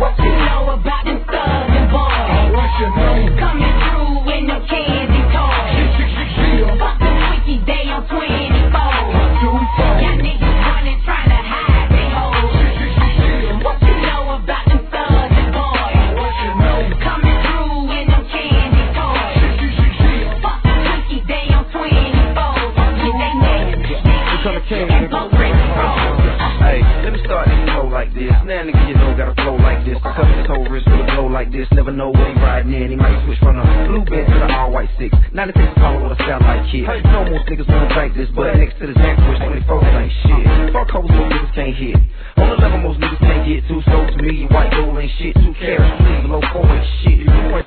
What you know about them thugs and boys? What you know? Coming through in no candy toys. Fuck them quickies, they on 24. Y'all niggas running, trying to hide they hoes. What you know about them thugs and boys? What you know? Coming through in no candy toys. Fuck them quickies, they on 24. Get they niggas and both ready roll. Hey, let me start this flow like this. Now nigga, you know, got a flow like this. Cover his whole wrist with a blow like this. Never know where he riding in. He might switch from the blue bed to the all-white six. Now they take a follow what I sound like kid. You know most niggas wanna drink this, but next to the Xanax 24 ain't shit. Fuck hoes, most niggas can't hit. On the level most niggas can't get to. So to me, white gold ain't shit. 2 carats, leave low 4 ain't shit.